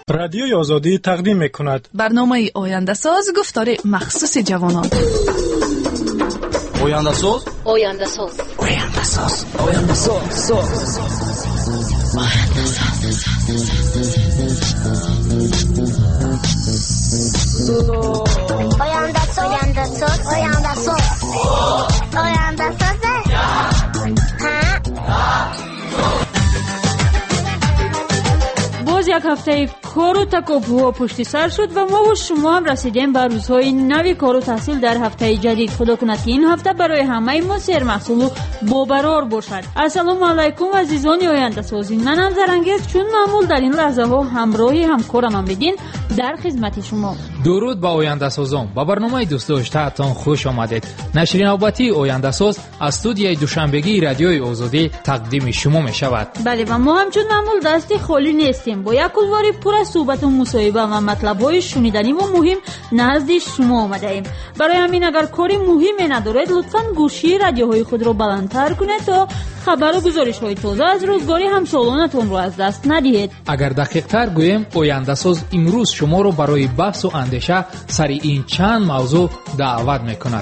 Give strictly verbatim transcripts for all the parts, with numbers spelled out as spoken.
رادیوی آزادی تقدیم می‌کند برنامه آینده ساز گفتار مخصوص جوانان. آینده ساز آینده ساز آینده ساز آینده ساز آینده ساز آینده ساز آینده ساز آینده ساز باز یک هفته کار و تکاپوها پشت سر شد و ما و شما هم رسیدیم به روزهای نوی کار و تحصیل در هفته جدید. خدا کند که این هفته برای همه ما سیر محصول و باقرار باشد. السلام علیکم عزیزان آینده سازی، منم زرنگیز چون معمول در این لحظه ها همراهی همکارم هم بدین در خدمت شما. درود با آینده سازان، با برنامه دوست داشتهتان خوش آمدید. نشر نوبتی آینده ساز از استودیوی دوشنبگی رادیوی آزادی تقدیم شما می شود. بله و ما همچون معمول دستی خالی نیستیم، با یک کلواری پر از صحبت و مصاحبه و مطلب‌های شنیدنی و مهم نزد شما آمده ایم. برای همین اگر کاری مهمی ندارید لطفاً گوشی رادیوهای خود را بلندتر کنید تا خبر و گزارش‌های تازه از روزگاری همسالانتون رو از دست ندهید. اگر دقیق‌تر گویم آینده ساز امروز شما رو برای بحث و اندیشه سر این چند موضوع دعوت می‌کند.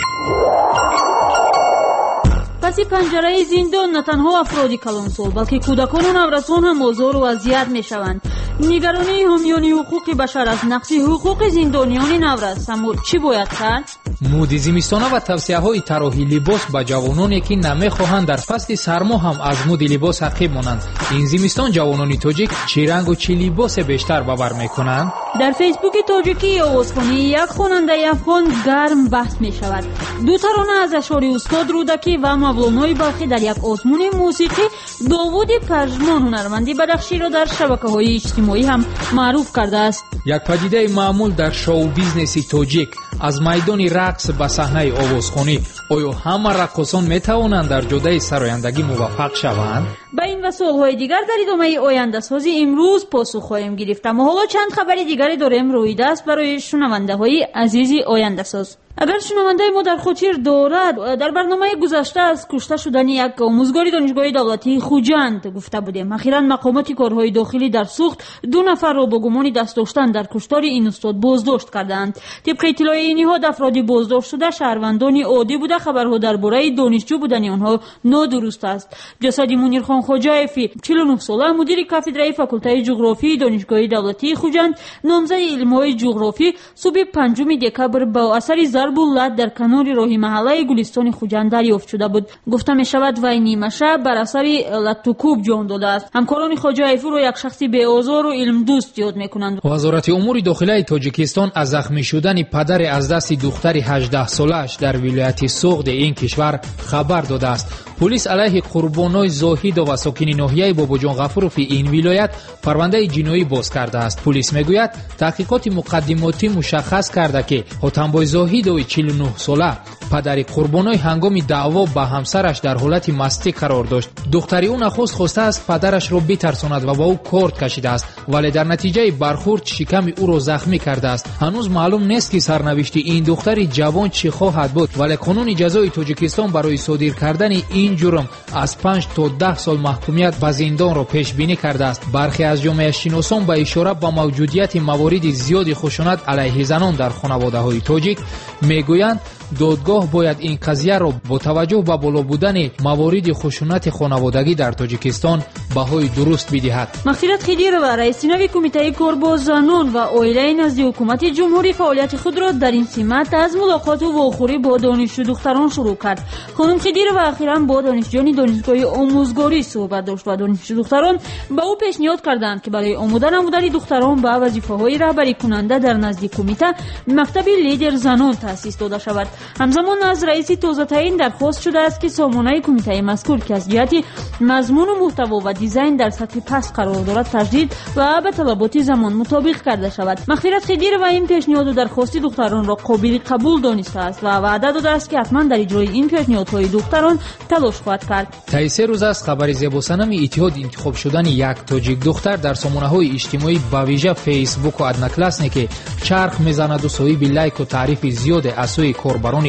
پس پنجره زندان نه تنها افرادی کلانسال بلکه کودکان و نورسان هم آزار و اذیت میشوند. نگرانی حامیان حقوق بشر از نقض حقوق زندانیان نورس اما چی باید کرد؟ مودی زمستانه و توصیه‌های طراحی لباس به جوانانی که نمی‌خواهند در فصل سرما هم از مود لباس عقب مانند. این زمستان جوانان تاجیک چه رنگ و چه لباس بیشتر باور می‌کنند؟ در فیسبوک تاجیکی آوازخوانی یک خواننده افغان گرم بحث می‌شود. دو ترانه از اشعار استاد رودکی و مولانا بلخی در یک آزمون موسیقی داوود پژمان هنرمندی بدخشی را در شبکه‌های اجتماعی هم معروف کرده است. یک پدیده معمول در شو بیزنس تاجیک از میدان رقص به صحنه آوازخوانی، آیا همه رقاصان میتوانند در جدای سرایندگی موفق شوند؟ به این و سوالهای دیگر در ادامه آینده سازی امروز پاسخ خواهیم گرفت. اما حالا چند خبر دیگری داریم روی دست برای شنونده های عزیزی آینده ساز. اگر شنونده ما در خاطر دارد، در برنامه گذشته از کشته شدن یک آموزگار دانشگاه دولتی خوجند گفته بودیم. اخیراً مقامات کارهای داخلی در سوخت دو نفر را با گمان دست داشتن در کشتار این استاد بازداشت کردند. طبق اطلاع این نهاد افرادی بازداشت شده شهروندان عادی بوده. خبرها درباره دانشجو بودن آنها نادرست است. جسد منیر خان خوجایفی چهل و نه ساله مدیر کافدرای فاکولته جغرافی دانشگاه دولتی خوجند نامزد علم‌های جغرافی صبح پنجم دکبر با اثر ضرب در کنار راه محله گلستان خوجند دریافت شده بود. گفته می شود وی نیمه شب بر اثر لطوکوب جان داده است. همکاران خوجایفی را یک شخص بی آزار و علم دوست یاد می کنند. وزارت امور داخلی تاجیکستان از زخمی شدن پدر از دست دختر هجده سالش در ولایت سوغد این کشور خبر داده است. پلیس علیه قربانای زاهد و ساکن ناحیه باباجان غفورов این ولایت پرونده جنایی باز کرده است. پلیس میگوید تحقیقات مقدماتی مشخص کرده که حاتمبای زاهد و چهل و نه ساله پدر قربانای هنگام دعوا با همسرش در حالت مستی قرار داشت. دختری او نخست خواسته است پدرش را بترساند و با او کارت کشیده است، ولی در نتیجه برخورد شکم او را زخمی کرده است. هنوز معلوم نیست که سرنوشت این دختر جوان چه خواهد بود، ولی قانون جزای تاجیکستان برای صادر کردن این جرم از پنج تا ده سال محکومیت به زندان را پیش بینی کرده است. برخی از جامعه شناسان به اشاره به موجودیت موارد زیاد خشونت علیه زنان در خانواده‌های تاجیک میگویند دادگاه باید این قضیه را با توجه به بالا بودن موارد خشونت خانوادگی در تاجیکستان بهای درست بدهد. مغفرت خدیر و رئیس نوی کمیته کار با زنان و عائله نزد حکومت جمهوری فعالیت خود را در این سمت از ملاقات و واخوری با دانشجو دختران شروع کرد. خانم خدیر و اخیراً با دانشجویان دانشگاه آموزگاری صحبت داشت و دانشجو دختران به او پیشنهاد کردند که برای آموزش نمودن دختران به وظیفه‌های رهبری کننده در نزد کمیته مکتب لیدر زنان تأسیس داده شود. همزمان از رئیس تازه تعیین درخواست شده است که سامانه کمیته مذکور که از جهت مضمون و محتوا و دیزاین در سطح پست قرار دارد تجدید و به طلبات زمان مطابق کرده شود. مغفرت خدیر و این پیشنهاد و درخواست دختران را قابل قبول دانسته است و وعده داده است که حتما در اجرای این پیشنهادهای دختران تلاش خواهد کرد. طی سه روز است خبر زیباسنم اتحاد انتخاب شدن یک تاجیک دختر در سامانه‌های اجتماعی به ویژه فیسبوک و ادناکلاسنی که چرخ میزند و صاحب لایک و تعریف زیاد از سوی کاربران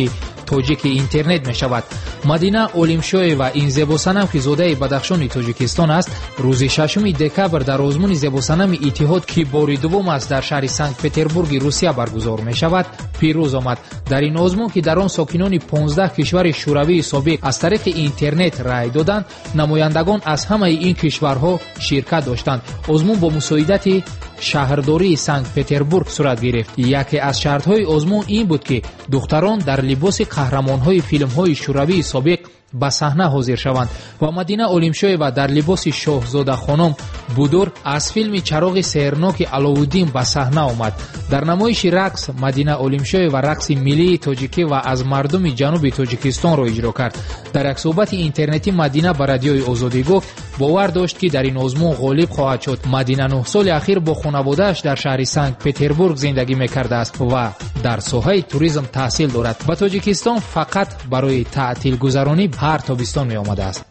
توجیک اینترنت می شود. مدینه اولیمشویوا این زیباسنم که زاده بدخشان تاجیکستان است، روز ششم دکبر در آزمون زیباسنم اتحاد که باری دوم است در شهر سنت پتربورگ روسیه برگزار می شود پیروز آمد. در این آزمون که در آن ساکنان پانزده کشور شوروی سابق از طریق اینترنت رای دادند، نمایندگان از همه این کشورها شرکت داشتند. آزمون با مساعدت شهرداری سنت پتربورگ صورت گرفت. یکی از شرطهای آزمون این بود که دختران در لباس قهرمانهای فیلم‌های شوروی سابق به صحنه حاضر شوند و مدینه اولیمشویوا در لباس شاهزاده خانم بودور از فیلم چراغ سحرناک علاءالدین به صحنه آمد. در نمایش رقص مدینه اولیمشویوا رقص ملی تاجیکی و از مردم جنوب تاجیکستان را اجرا کرد. در یک صحبت اینترنتی مدینه به رادیوی آزادی گفت باور داشت که در این آزمون غالب خواهد شد. مدینه نه سال اخیر با خانواده‌اش در شهر سنت پتربورگ زندگی می‌کرده است و در ساحه توریسم تحصیل دارد. به تاجیکستان فقط برای تعطیل گذرانی هر تابستان می آمده است.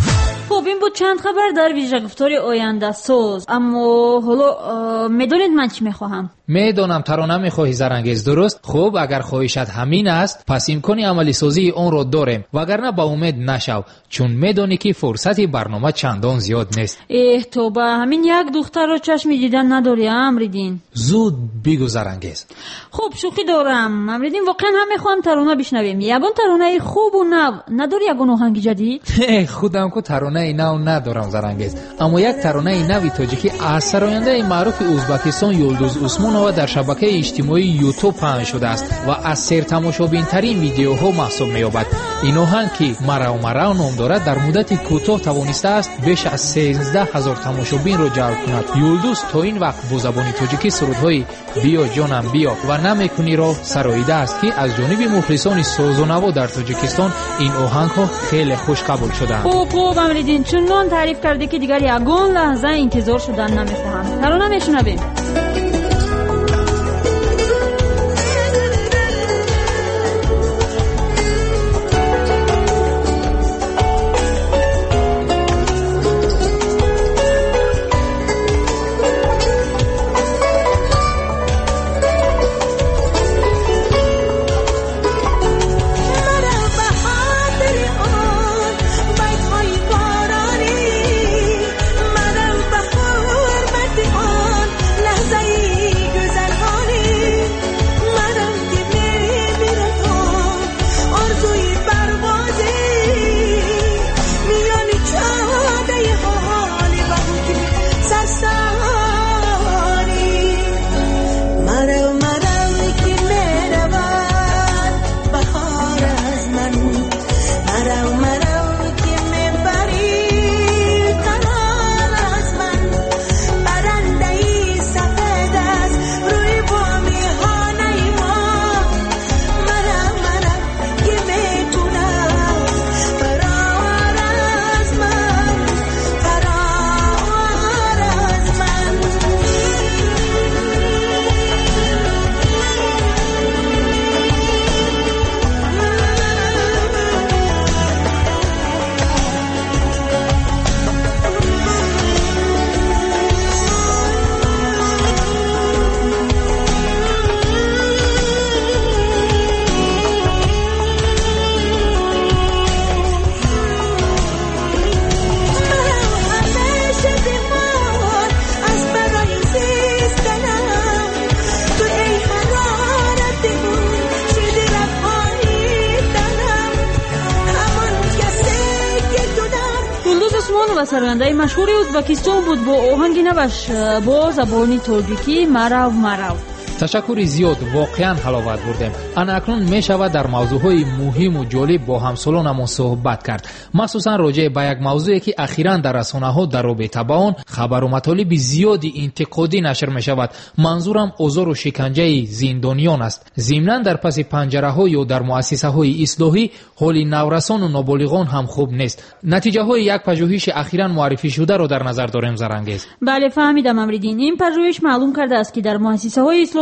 خب این بود چند خبر در ویژه گفتار آینده ساز. اما حالا میدونید من چی میخواهم؟ میدونم ترانه میخواهی زرنگیز، درست؟ خب اگر خواهشت همین است پس امکانی عملی سازی اون رو داریم، وگرنه با امید نشو، چون میدونی که فرصتی برنامه چندان زیاد نیست. اه توبه، همین یک دختر رو چشم دیدن نداری امریدین؟ زود بگو زرنگیز. خب شوخی دارم امریدین، واقعا هم میخوام ترانه بشنویم. یگان ترانه خوب و نو نداری؟ یگان آهنگ جدید؟ خودم کو ترانه نو ندارم زرنگیز، اما یک ترانه نوی تاجیکی از سراینده معروف ازبکستان یولدوز عثمانووا در شبکه اجتماعی یوتیوب پخش شده است و از سرتماشابین ترین ویدیوها محسوب می‌یابد. این آهنگ که مرا و مرا نام دارد در مدت کوتاه توانسته است بیش از سیزده هزار تماشابین را جلب کند. یولدوز تا این وقت با زبان تاجیکی سرودهای بیا جانم بیا و نمیکنی را سراییده است که از جانب مخلصان ساز و نوا در تاجیکستان این آهنگ‌ها خیلی خوش قبول شدند. خوب خوب امریدین، چون تعریف کرده که دیگر یگان لحظه انتظار شدن نمی‌خواهم. ترانه میشنویم. و سرگرده مشهور ازبکستان بود با آهنگ نوش با زبان تاجیکی مرو مرو. تشکر زیاد، واقعا حلاوت بردیم. انا اکنون می شود در موضوعهای مهم و جالب با همسالانمان صحبت کرد، مخصوصا راجع به یک موضوعی که اخیراً در رسانه‌ها در رابطه با آن خبر و مطالب زیادی انتقادی نشر می شود. منظورم آزار و شکنجه زندانیان است. ضمناً در پس پنجره‌ها یا در مؤسسه‌های اصلاحی حال نورسان و نابالغان هم خوب نیست. نتیجه های یک پژوهش اخیراً معرفی شده را در نظر داریم زرنگیز. بله فهمیدم امریدین. این پژوهش معلوم کرده است که در مؤسسه‌های اصلاحی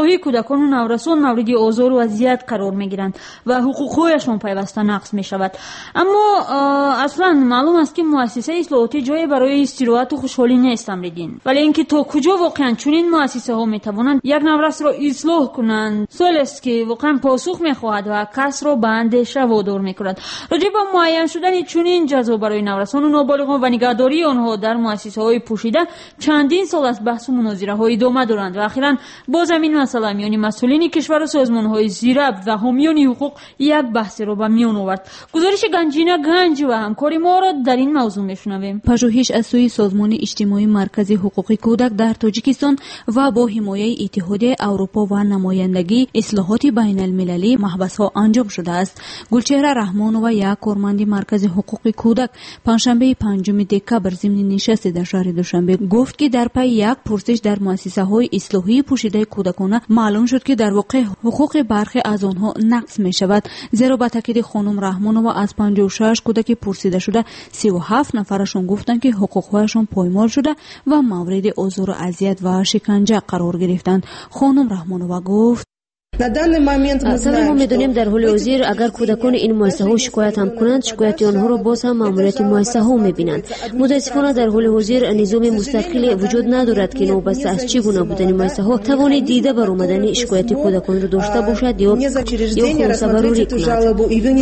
اصلاحی کودکان و نورسان مورد آزار و اذیت قرار میگیرند و حقوقهایشان پیوسته نقض میشود. اما اصلا معلوم است که مؤسسه اصلاحاتی جای برای استراحت و خوشحالی نیست امریدین، ولی اینکه تا کجا واقعا چنین مؤسسه ها میتوانند یک نورس را اصلاح کنند سوال است که واقعا پاسخ میخواهد و کس را به اندیشه وادار میکند. راجع به معین شدن چنین جزا برای نورسان و نابالغان و نگهداری آنها در مؤسسه های پوشیده چندین سال است بحث و مناظره های ادامه دارند و اخیرا باز همین مسئله میان مسئولین کشور و سازمان های زیربط و حامیان حقوق یک بحث را به میان آورد. گزارش گنجینه گنج و همکاری ما را در این موضوع میشنویم. پژوهش از سوی سازمان اجتماعی مرکزی حقوق کودک در تاجیکستان و با حمایت اتحادیه اروپا و نمایندگی اصلاحات بین المللی محبس‌ها انجام شده است. گلچهره رحمان و یک کارمند مرکز حقوق کودک پنجشنبه پنجم دکبر ضمن نشست در شهر دوشنبه گفت که در پی یک پرسش در مؤسسه‌های اصلاحی پوشیده کودکان معلوم شد که در واقع حقوق برخی از آنها نقض می‌شود. زیرا به تاکید خانم رحمان و از پنجاه و شش کودک پرسیده شده سی و هفت نفرشون گفتند که حقوقهایشان پایمال شده و مورد آزار و اذیت و شکنجه قرار گرفتند. خانم رحمانова گفت اصلا ما میدونیم در حال حاضر اگر کودکان این مؤسسه ها شکایت هم کنند شکایت آنها را باز هم ماموریت مؤسسه ها میبینند. متاسفانه در حال حاضر نظام مستقلی وجود ندارد که نوبسته از چگونه بودن مؤسسه ها توان دیده بر آمدن شکایت کودکان را داشته باشد یا یا خلاصه‌بری کند.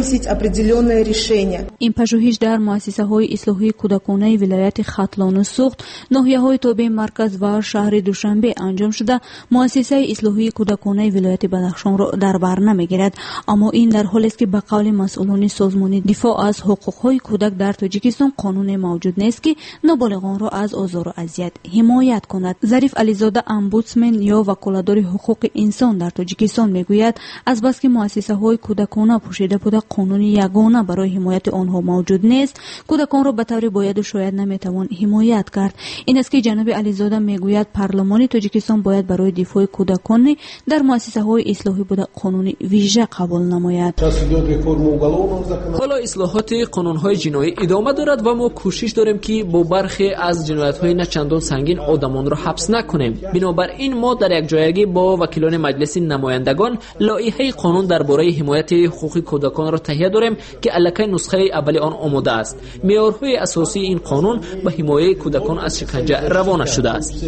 این پژوهش در مؤسسه های اصلاحی کودکانه ولایت ختلان و سوخت ناحیه های تابع مرکز و شهر دوشنبه انجام شده. مؤسسه اصلاحی کودکانه ولایت بدخشان را در بر نمیگیرد، اما این در حالی است که به قول مسئولان سازمان دفاع از حقوق‌های کودک در تاجیکستان قانون موجود نیست که نابالغان را از آزار و اذیت حمایت کند. ظریف علیزاده امبودسمن یا وکالتدار حقوق انسان در تاجیکستان میگوید از بس که مؤسسه‌های کودکانه پوشیده بوده قانون یگانه برای حمایت آنها موجود نیست، کودکان را به طور باید و شاید نمیتوان حمایت کرد. این است که جناب علیزاده میگوید پارلمان تاجیکستان باید برای دفاع کودکان در مؤسسه‌های اصلاحی بوده قانون ویژه قبول نماید. حالا اصلاحات قانون‌های جنایی ادامه دارد و ما کوشش داریم که با برخی از جنایت‌های نه چندان سنگین آدمان را حبس نکنیم. بنابراین ما در یک جایگی با وکیلان مجلس نمایندگان لایحه قانون درباره حمایت حقوق کودکان را تهیه داریم که الکی نسخه اول آن آماده است. معیارهای اساسی این قانون به حمایت کودکان از شکنجه روانه شده است.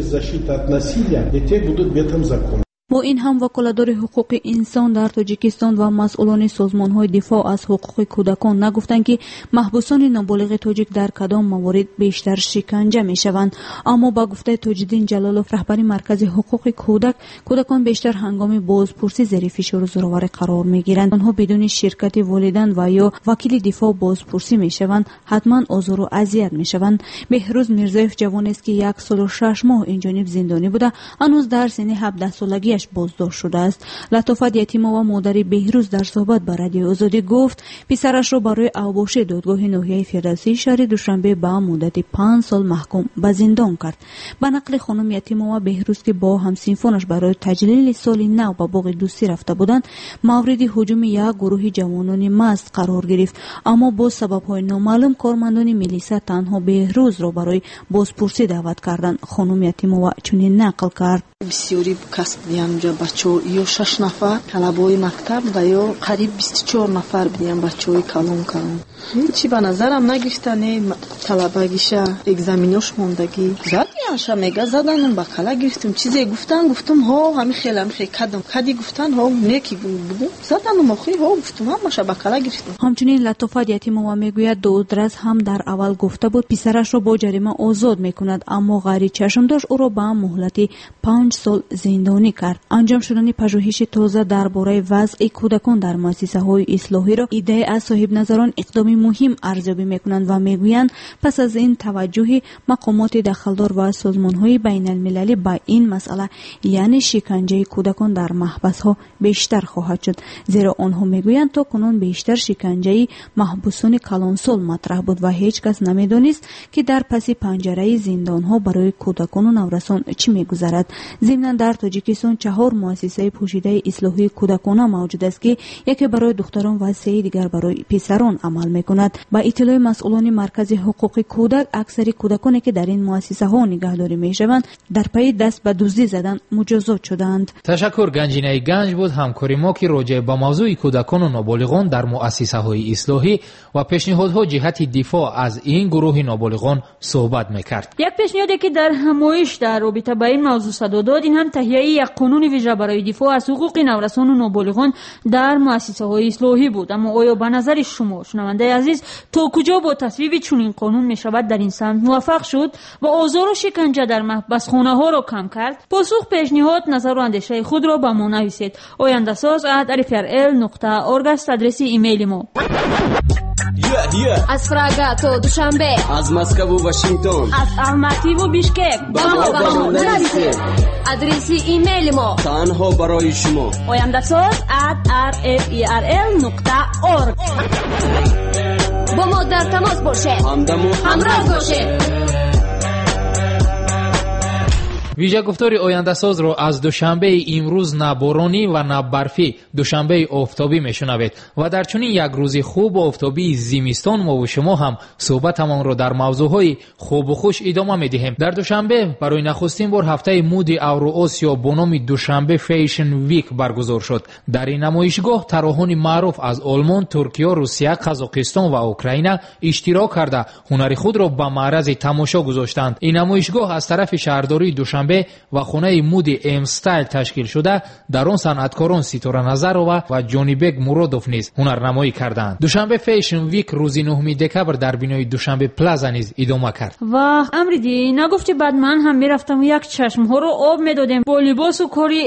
با این هم وکالتدار حقوق انسان در تاجیکستان و مسئولان سازمان‌های دفاع از حقوق کودکان نگفتند که محبوسان نابالغ تاجیک در کدام موارد بیشتر شکنجه می‌شوند، اما با گفته تاج‌الدین جلالوف رهبر مرکز حقوق کودک کودکان بیشتر هنگام بازپرسی زیر فشار و زورآوری قرار می‌گیرند. آنها بدون شرکت والدین و یا وکیل دفاع بازپرسی می‌شوند، حتما آزار و اذیت می‌شوند. بهروز میرزایف جوانی است که یک سال و شش ماه این جانب زندانی بوده، هنوز در سن هفده سالگی بازداشت شده است. لطافت یتیمه و مادر بهروز در صحبت با رادیو آزادی گفت پسرش را برای اوباش دادگاه ناحیه فردوسی شهر دوشنبه به مدت پنج سال محکوم به زندان کرد. به نقل خانم یتیمه و بهروز که با همسنفانش برای تجلیل سال نو به باغ دوستی رفته بودند، مورد هجوم یک گروه جوانان مست قرار گرفت، اما با سبب‌های نامعلوم کارمندان میلیسا تنها بهروز را برای بازپرسی دعوت کردند. خانم یتیمه و چنین نقل کرد: بسیاری کسب دیدم اونجا بچه یا شش نفر طلبای مکتب و یا قریب بیست و چهار نفر دیدم بچه های کلام کلام هیچی به نظرم نگرفتن. طلبگیشه اگزامیناش موندگی زدیانش میگه زدن اون بکلا گرفتم چیزی گفتن گفتم ها همین خیلی همین خیلی کدم کدی گفتن ها نیکی بودم زدن اون مخی ها گفتم همش بکلا گرفتم. همچنین لطافت یتیمه و میگوید دادرس هم در اول گفته بود پسرش را با جریمه آزاد میکند، اما غیر چشم داشت او را به مهلت پنج سال زندانی کرد. انجام شدن پژوهش تازه درباره وضع کودکان در مؤسسه‌های اصلاحی را ایده از صاحب نظران اقدامی مهم ارزیابی میکنند و میگویند پس از این توجه مقامات دخلدار و سازمان‌های بین المللی به این مسئله یعنی شکنجه کودکان در محبس‌ها بیشتر خواهد شد، زیرا آنها میگویند تا کنون بیشتر شکنجه محبوسان کلانسال مطرح بود و هیچ کس نمیدانست که در پس پنجره زندان‌ها برای کودکان و نورسان چی میگذرد. ضمن در تاجیکستان چهار مؤسسه پوشیده اصلاحی کودکانه موجود است که یکی برای دختران و سه دیگر برای پسران عمل میکند. با اطلاع مسئولان مرکز حقوق کودک، اکثر کودکانی که در این مؤسسه ها نگهداری میشوند در پی دست به دزدی زدن مجازات شدند. تشکر گنجینه گنج بود همکاری ما که راجع به موضوع کودکان و نابالغان در مؤسسه های اصلاحی و پیشنهادها جهت دفاع از این گروه نابالغان صحبت میکرد. یک پیشنهادی که در همایش در رابطه با این موضوع صدا داد این هم تهیه یک قانون ویژه برای دفاع از حقوق نورسان و نابالغان در مؤسسه های اصلاحی بود. اما آیا به نظر شما شنونده عزیز تا کجا با تصویب چنین قانون می شود در این سمت موفق شد و آزار و شکنجه در محبسخانه ها را کم کرد؟ پاسخ، پیشنهاد، نظر و اندیشه خود را به ما نویسید. آینده ساز ات ار اف ار ال نقطه اورگ است ادرس ایمیل ما. از پراگا تا دوشنبه، از مسکو و واشنگتن، از الماتی و بیشکک با ما با ما نویسید. ادرس ایمیل ما تنها برای شما. آینده ساز ات ار اف ار ال نقطه اورگ. با ما در تماس باشید. همراه باشید. ویژه گفتاری آینده ساز رو از دوشنبه امروز نه بارانی و نه برفی، دوشنبه آفتابی میشنوید و در چنین یک روز خوب و آفتابی زمستان ما و شما هم صحبتمان رو در موضوعهای خوب و خوش ادامه میدهیم. در دوشنبه برای نخستین بار هفته مود اورو-آسیا با نام دوشنبه فیشن ویک برگزار شد. در این نمایشگاه طراحان معروف از آلمان، ترکیه، روسیه، قزاقستان و اوکراین اشتراک کرده هنر خود را به معرض تماشا گذاشتند. این نمایشگاه از طرف شهرداری دوشنبه و خانه مود ام استایل تشکیل شده در آن صنعتکاران ستاره نظرова و جانی بیگ مرادوف نیز هنرنمایی کردند. دوشنبه فیشن ویک روز نهم دکبر در بینای دوشنبه پلازا نیز ادامه کرد. و امریدی نگفتی بعد من هم میرفتم یک چشم ها رو آب میدادم با لباس و کاری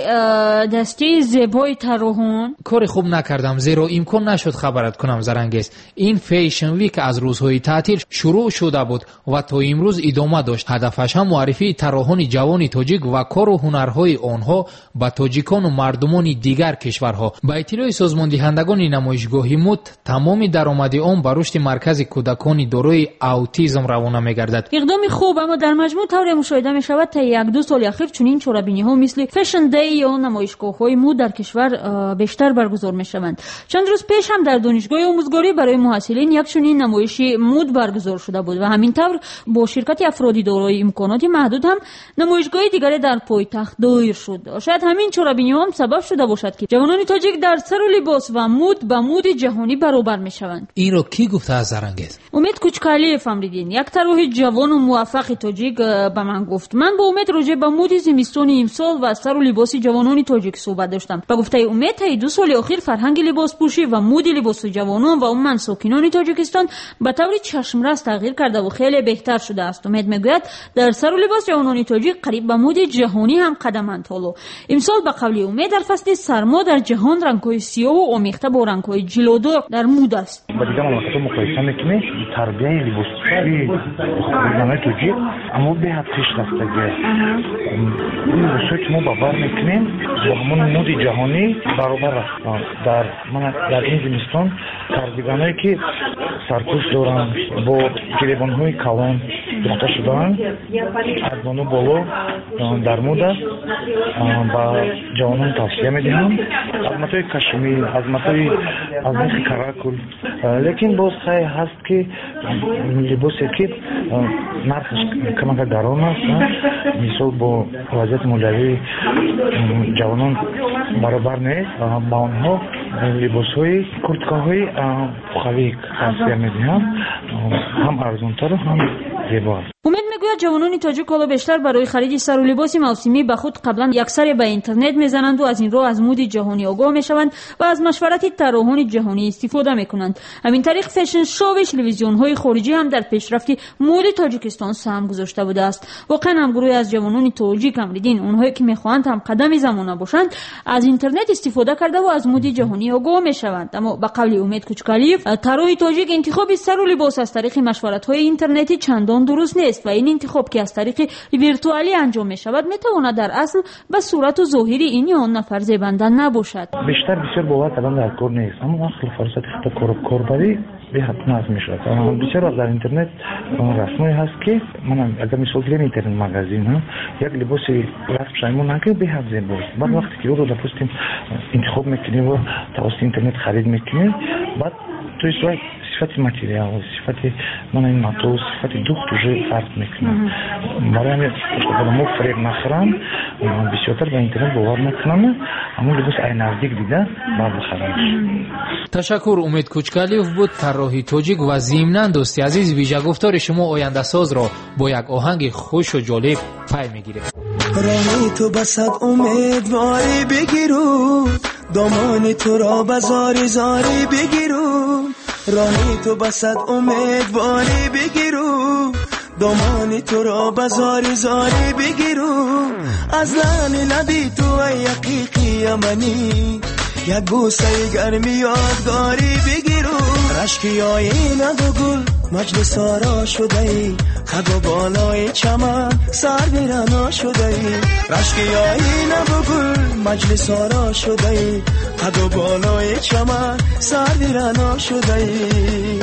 دستی زیبای طراحان. کاری خوب نکردم زیرا امکان نشد خبرت کنم زرنگیز. این فیشن ویک از روزهای تعطیل شروع شده بود و تا امروز ادامه داشت. هدفش هم معرفی طراحان جوان تاجیک و کار و هنرهای آنها با تاجیکان و مردمان دیگر کشورها. با اطلاع سازمان دهندگان نمایشگاه مود تمام درآمد آن به رشد مرکز کودکان دارای اوتیسم روانه می‌گردد. اقدامی خوب، اما در مجموع طور مشاهده می شود تا یک دو سال اخیر چنین چورابینی ها مثل فشن دی یا نمایشگاه های مود در کشور بیشتر برگزار می شوند. چند روز پیش هم در دانشگاه آموزگاری برای محصلین یک چنین نمایشی مود برگزار شده بود و همین طور با شرکت افرادی دارای امکانات محدود هم نمایشگاه دیگری در پایتخت دایر شد. شاید همین چورابینی هم سبب شده باشد که جوانان تاجیک در سر و لباس و مود با مود جهانی برابر می شوند. این رو کی گفته از زرنگیز؟ امید کوچکالی فهمیدین، یک طراح جوان و موفق تاجیک به من گفت. من با امید راجع به مود زمستان امسال و سر و لباس جوانان تاجیک صحبت داشتم. با گفته امید تا دو سال اخیر فرهنگ لباس پوشی و مود لباس جوانان و عموما ساکنان تاجیکستان به طور چشمرس تغییر کرده و خیلی بهتر شده است. امید میگوید در سر و لباس جوانان تاجیک قریب به مود جهانی هم قدمند هلو. امسال به قول امید در فصل سرما در جهان رنگ‌های سیاه و آمیخته با رنگ‌های جلودار در مود است. با دیگه مملکت‌ها مقایسه می‌کنیم تربیت لباسپوشی زنان تاجیک اما به حد پیشرفتگی این لباسایی که ما باور می‌کنیم با همون مود جهانی برابر است. در من در این زمستان کاردیگانایی که سرپوش دارن با گریبان‌های کلان دوخته شدن از بانو بالا در مود است. با جوانان توصیه می‌دهم از متای کشمیر از متای از میخ کراکل، لیکن باز خیلی هست که لباسی که نرخش کمک گران است مثل با وضعیت مولوی جوانان برابر نیست. با آنها لباس‌های کورتکاهای پوخالیک توصیه می‌دهم، هم ارزان‌تر هم زیبا است. امید میگوید جوانان تاجیک حالا بیشتر برای خرید سر و لباس موسمی به خود قبلا یکسری به اینترنت میزنند و از این راه از مود جهانی آگاه میشوند و از مشورت طراحان جهانی استفاده میکنند. همین طریق فشن شو و تلویزیون های خارجی هم در پیشرفت مود تاجیکستان سهم گذاشته بوده است. واقعا هم گروهی از جوانان تاجیک امریدین اونهایی که میخواهند هم قدم زمانه باشند از اینترنت استفاده کرده و از مود جهانی آگاه میشوند. اما به قول امید کوچکالیف طراح تاجیک انتخاب سر و لباس از طریق مشورت های اینترنتی چندان درست نیست و این انتخاب که از طریق ویرتوالی انجام می شود می تواند در اصل به صورت و ظاهری این یا آن نفر زیبنده نباشد. بیشتر بسیار باور کردن در کار نیست، اما اصل فرصت کار کاربری بهت نظم میشد. بسیار از در اینترنت رسمایی هست که من اگر مثال گیرم اینترنت مغازین ها یک لباس رسم شایمون نکه بهت زیباست. بعد وقتی که او رو لپستیم انتخاب میکنیم و توسط اینترنت خرید میکنیم، بعد توی سوای صفت ماتریال، صفت من این ماتو، صفت دوخت уже فرق میکنه. برای همین شما مو فریب نخرم، بسیارتر به اینترنت باور نکنم، اما لباس ای نزدیک دیده بعد بخرم. تشکر. امید کوچکالیوف بود، طراحی تاجیک و ضمناً دوستی عزیز ویژه گفتار شما آینده ساز را با یک آهنگ خوش و جالب پی میگیریم. راهی تو بسد امیدواری بگیرو، دامان تو را بزاری زاری بگیرو، راهی تو بسد امیدواری بگیرو، دامان تو را بزاری زاری بگیرو، از لحن لبی تو ای حقیقی یمنی یک بوسه گرمی یادگاری بگیرو، رشکی آینه و گل مجلس آرا شده ای، خد و بالای چمن سر بیرنا شده ای، رشکی آینه و گل مجلس آرا شده ای، خد و بالای چمن سر بیرنا شده ای.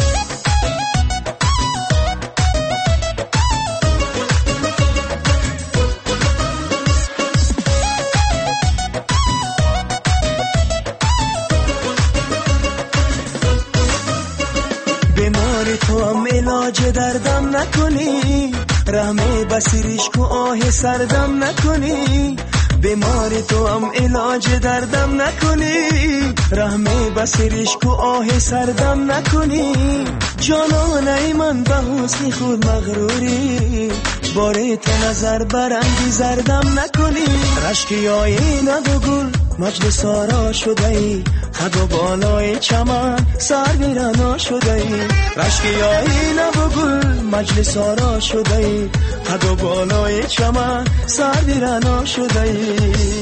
بیماری تو هم علاج دردم نکنی، رحمه بسیریش کو آه سردم نکنی، بیماری تو هم علاج دردم نکنی، رحمه بسیریش کو آه سردم نکنی، جانانه من به حسن خود مغروری، باره تو نظر برنگی زردم نکنی، رشکی آینه و گل مجلس آرا شده ای، خد و بالای چمن سر بیرنا شده ای، رشکی آینه و گل مجلس آرا شده ای، خد و بالای چمن سر بیرنا شده ای.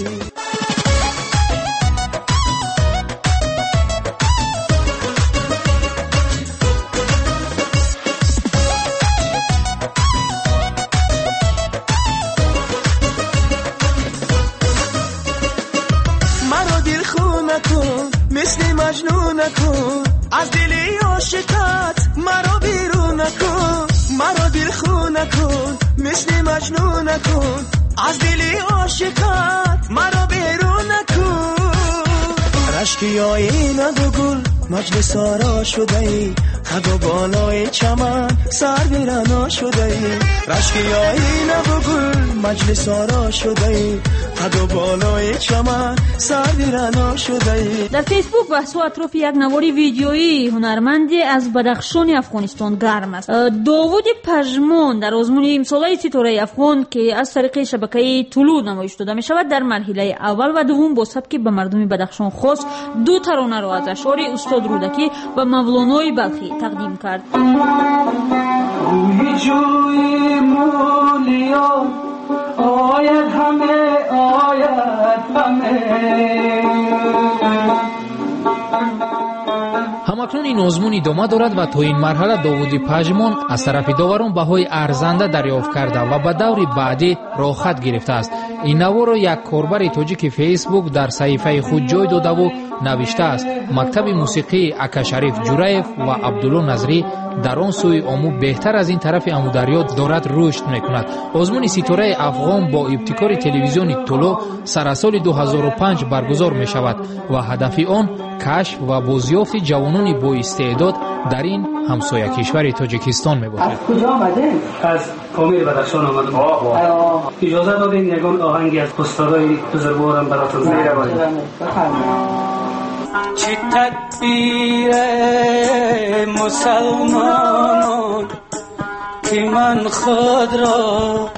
مثل مجنون نکن، از دلی عاشقت مرا بیرون نکن، مرا دل خون نکن، مثل مجنون نکن، از دلی عاشقت مرا بیرون نکن، رشکی آینه و گل مجلس آرا شده ای، خد و بالای چمن سر بیرنا شده ای، رشکی آینه و گل مجلس آرا شده ای، خد و بالای چمن سر بیرنا شده ای. در فیسبوک بحث و اطراف یک نوار ویدیویی هنرمندی از بدخشان افغانستان گرم است. داوود پژمان در آزمون امساله ستاره افغان که از طریق شبکه طلوع نمایش داده می شود، در مرحله اول و دوم با سبک به مردم بدخشان خاص دو ترانه را از اشعار استاد رودکی و مولانای بلخی تقدیم کرد. آید همه آید همه. همکنون این آزمون ادامه دارد و تا این مرحله داوود پژمان از طرف داوران بهای ارزنده دریافت کرده و به دور بعدی راحت گرفته است. این نوار را یک کاربر تاجیک فیسبوک در صحیفه خود جای داده و نوشته است: مکتب موسیقی اکا شریف جوریف و عبدالله نظری در آن سوی آمو بهتر از این طرف امودریا دارد رشد میکند. آزمون ستاره افغان با ابتکار تلویزیون طلوع سر سال دو هزار و پنج برگزار می شود و هدف آن کشف و بازیافت جوانان با استعداد در این همسایه کشور تاجیکستان می باشد. از کجا آمدین؟ از کامل بدخشان آمدم. اجازه دادین یگان آهنگی از استادای بزرگوارم براتون می‌روم. چه تدبیر مسلمانان که من خود را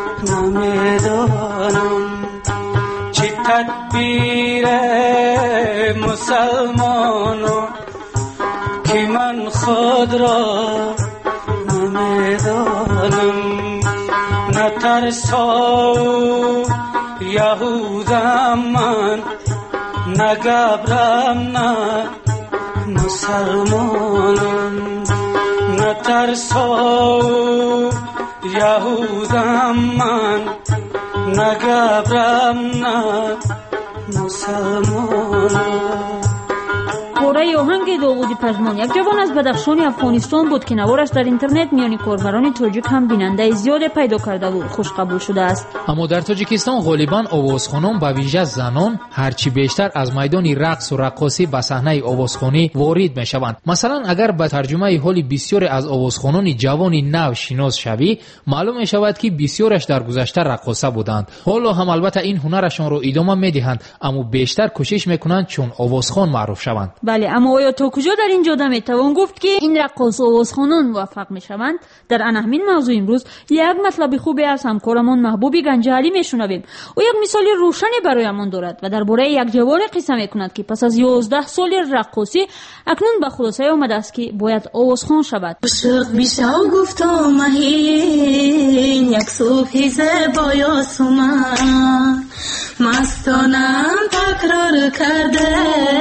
نمیدانم، چه تدبیر مسلمانان که من خود را نمیدانم، نترسا یهودم من نگبرم نه مسلمانم، نترسا یهودم من نگبرم نه مسلمانم. پاره درباره آهنگ داوودی پژمان. یک جوان از بدخشان افغانستان بود که نوارش در اینترنت میان کاربران تاجیک هم بیننده زیاد پیدا کرده بود. خوش قبول شده است. اما در تاجیکستان غالبا آوازخوانان به ویژه زنان هرچی بیشتر از میدان رقص و رقاصی به صحنه آوازخوانی وارد میشوند. مثلا اگر به ترجمه حال بسیاری از آوازخوانان جوان نو شناس شوی، معلوم می شود که بسیارش در گذشته رقاصه بودند. حالا هم البته این هنرشان را ادامه میدهند، اما بیشتر کوشش میکنند چون آوازخوان معروف شوند. بله، اما آیا تا کجا در این جاده میتوان گفت که این رقاص و آوازخوانان موفق میشوند؟ در همین موضوع امروز یک مطلب خوبی از همکارمان محبوب گنجعلی میشنویم. او یک مثال روشنی برایمان دارد و درباره یک جوان قصه میکند که پس از یازده سال رقاصی اکنون به خلاصه آمده است که باید آوازخوان شود. عشق بیشاو گفتم مهین یک صبح زیبای آسمان مستانم تکرار کرده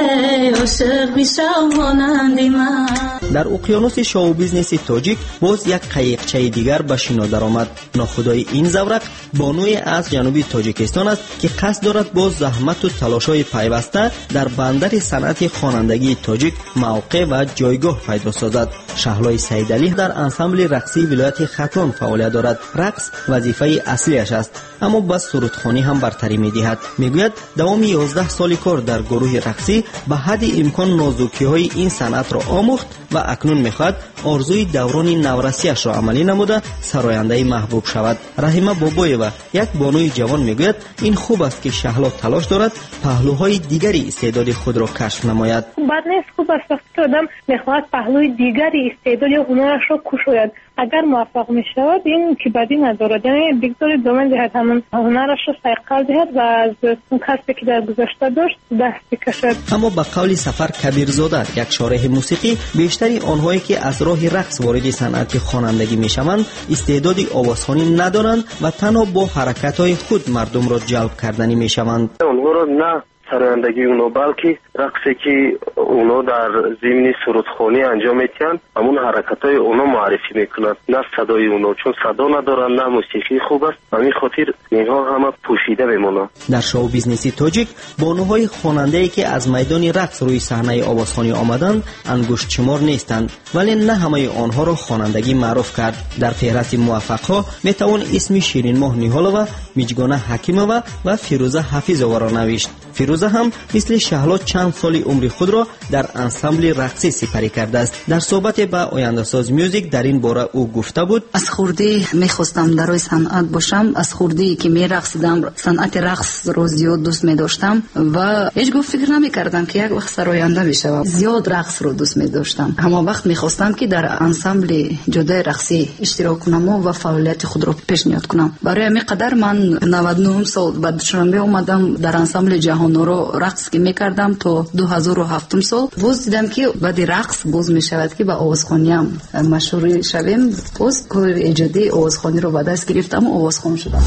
عشق بیشاو مانند من. در اقیانوس شو بیزنس تاجیک باز یک قایقچه دیگر به شنا درآمد. ناخدای این زورق بانوی از جنوبی تاجیکستان است که قصد دارد با زحمت و تلاش‌های پیوسته در بندر صنعت خوانندگی تاجیک موقع و جایگاه پیدا سازد. شهلای سیدعلی در انسامبل رقصی ولایت ختان فعالیت دارد. رقص وظیفه اصلیش است، اما بس سرودخوانی هم برتری می‌دهد. میگوید دوام یازده سال کار در گروه رقصی به حد امکان نازکی‌های این صنعت را آموخت و اکنون می‌خواهد آرزوی دوران نورسی‌اش را عملی نموده سراینده محبوب شود. رحیمه بابایeva یک بانوی جوان میگوید این خوب است که شهلا تلاش دارد پهلوهای دیگری استعداد خود را کشف نماید. بد نیست، خوب است که آدم می‌خواهد پهلوی دیگری استعداد یا هنرش را کشاید. اگر موفق می شود این که بدی ندارد، یعنی بگذاری دومن دهد همون هنرش را سیقل دهد و از اون کسی که در گذشته داشت دست بکشد. اما به قول سفر کبیرزاده یک شارح موسیقی، بیشتری آنهایی که از راه رقص وارد صنعت خوانندگی می شوند استعداد آوازخوانی ندارند و تنها با حرکت‌های خود مردم را جلب کردنی می شوند. اونها را نه سرایندگی اونا بلکه رقصی که اونا در ضمن سرودخوانی انجام میدن همون حرکتای اونا معرفی میکنند، نه صدای اونا، چون صدا ندارن نه موسیقی خوب است. همین خاطر اینها همه پوشیده میمونند. در شو بیزنسی تاجیک بانوهای خواننده‌ای که از میدان رقص روی صحنه آوازخوانی آمدند انگشت شمار نیستند، ولی نه همه آنها را خوانندگی معروف کرد. در فهرست موفق‌ها میتوان اسم شیرین ماه نیهالова، میجگانه حکیمova و فیروزه حفیظova را نوشت. فیروزه هم مثل شهلا چند سال عمر خود را در انسامبل رقصی سپری کرده است. در صحبت با آینده ساز میوزیک در این باره او گفته بود: از خوردی میخواستم در روی صنعت باشم، از خوردی که میرقصیدم صنعت رقص رو زیاد دوست میداشتم و هیچ گفت فکر نمیکردم که یک وقت سراینده بشم. زیاد رقص رو دوست میداشتم. همه وقت میخواستم که در انسامبل جدای رقصی اشتراک کنم و فعالیت خود رو پیشنهاد کنم. برای همین قدر من نود و نه سال بعد دوشنبه اومدم در انسامبل جهان رو رقص که میکردم تا دو هزار و هفت سال. باز دیدم که بعد رقص باز میشود که با آوازخوانی هم مشهور شویم. باز کار ایجادی آوازخوانی رو به دست گرفتم و آوازخوان شدم.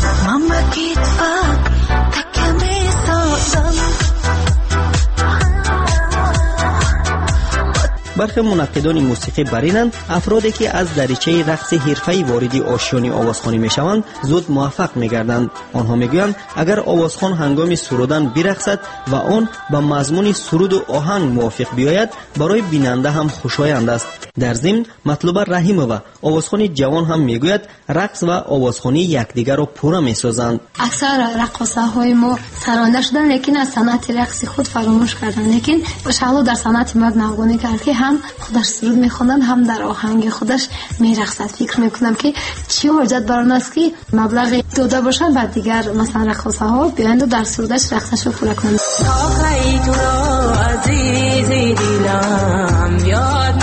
برخی منقدان موسیقی برینند افرادی که از دریچه رقص حرفه‌ای وارد آشیانه آوازخوانی میشوند زود موفق میگردند. آنها میگویند اگر آوازخوان هنگام سرودن برقصد و آن با مضمون سرود و آهنگ موافق بیاید برای بیننده هم خوشایند است. در ضمن مطلوب رحیمova آوازخوان جوان هم میگوید رقص و آوازخوانی یکدیگر را پوره میسازند. اکثر رقاصه‌های ما سرانده شدن لیکن از صنعت رقص خود فراموش کردند. لیکن شهلا در صنعت مد نوانی کرد که هم خودش سرود میخوندن هم در آهنگ خودش میرقصد. فکر میکنم که چی حاجت بر آن است که مبلغ داده باشن بعد دیگر مثلا رقاصه ها بیایند و در سرودش رقصش رو پوره کنند. آخی تو را عزیزی دیلم یاد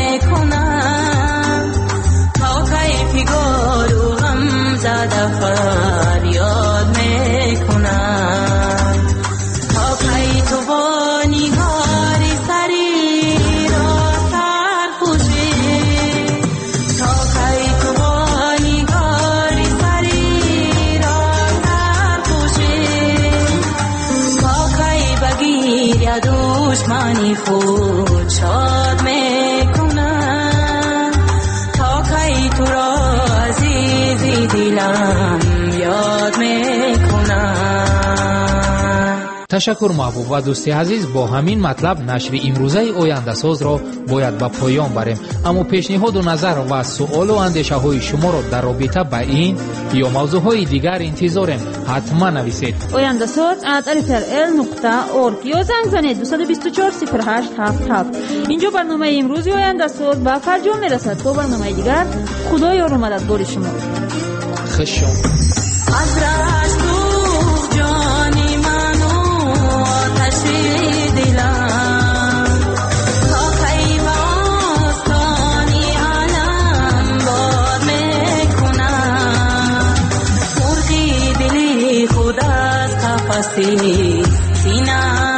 میکنم تا کی فیگار و غم زده فریاد میکنم تا کی تو با نگاری سری را سرپوشی تا کی تو با نگاری سری را سرپوشی تا کی بگیر یا دشمنی خود شاد میکنم تا کی تو را عزیزی دیلم یاد میکنم. تشکر محبوب و دوستی عزیز. با همین مطلب نشر امروزه آینده‌ساز را باید به پایان بریم، اما پیشنهاد و نظر و سوال و اندیشه های شما را در رابطه با این یا موضوع های دیگر انتظاریم. حتما نویسید oyandasaz at alifr نقطه org یا زنگ زنید دو دو چهار صفر هشت هفت هفت. اینجا برنامه امروزی آینده‌ساز به فرجام میرسد. تا برنامه دیگر خدا یار و مددگار شما. خوش شما. Sina